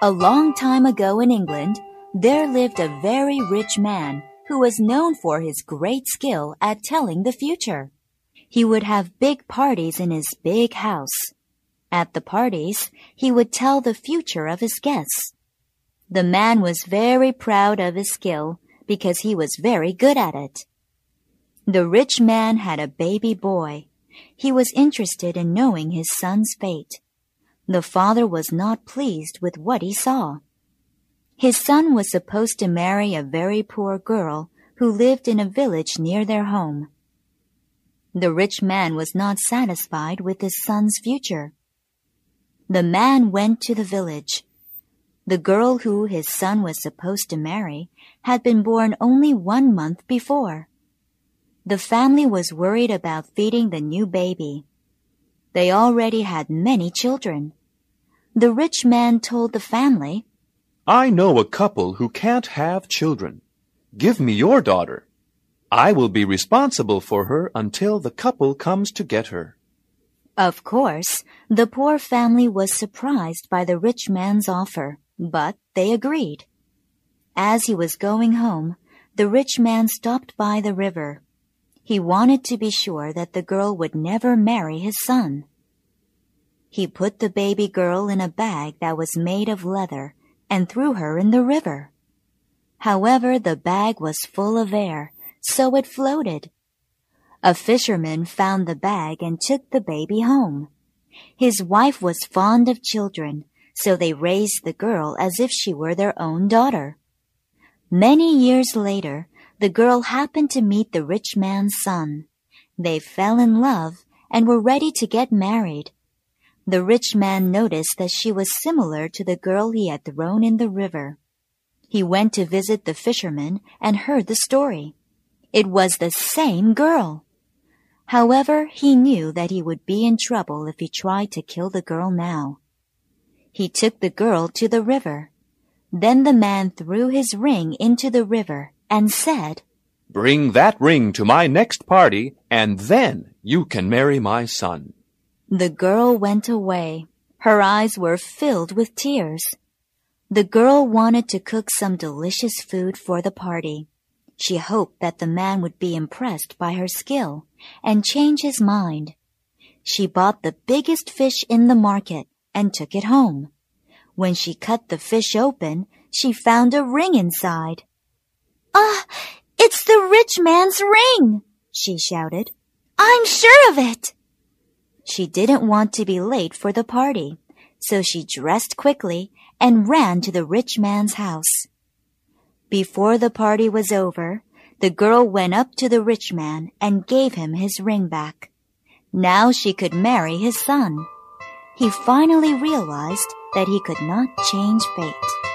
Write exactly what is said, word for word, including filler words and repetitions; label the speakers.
Speaker 1: A long time ago in England, there lived a very rich man who was known for his great skill at telling the future. He would have big parties in his big house. At the parties, he would tell the future of his guests. The man was very proud of his skill because he was very good at it. The rich man had a baby boy. He was interested in knowing his son's fate. The father was not pleased with what he saw. His son was supposed to marry a very poor girl who lived in a village near their home. The rich man was not satisfied with his son's future. The man went to the village. The girl who his son was supposed to marry had been born only one month before. The family was worried about feeding the new baby. They already had many children. The rich man told the family,
Speaker 2: "I know a couple who can't have children. Give me your daughter. I will be responsible for her until the couple comes to get her."
Speaker 1: Of course, the poor family was surprised by the rich man's offer, but they agreed. As he was going home, the rich man stopped by the river. He wanted to be sure that the girl would never marry his son. He put the baby girl in a bag that was made of leather and threw her in the river. However, the bag was full of air, so it floated. A fisherman found the bag and took the baby home. His wife was fond of children, so they raised the girl as if she were their own daughter. Many years later, the girl happened to meet the rich man's son. They fell in love and were ready to get married. The rich man noticed that she was similar to the girl he had thrown in the river. He went to visit the fisherman and heard the story. It was the same girl. However, he knew that he would be in trouble if he tried to kill the girl now. He took the girl to the river. Then the man threw his ring into the river and said,
Speaker 2: "Bring that ring to my next party, and then you can marry my son."
Speaker 1: The girl went away. Her eyes were filled with tears. The girl wanted to cook some delicious food for the party. She hoped that the man would be impressed by her skill and change his mind. She bought the biggest fish in the market and took it home. When she cut the fish open, she found a ring inside. "Ah, it's the rich man's ring!" she shouted. "I'm sure of it!" She didn't want to be late for the party, so she dressed quickly and ran to the rich man's house. Before the party was over, the girl went up to the rich man and gave him his ring back. Now she could marry his son. He finally realized that he could not change fate.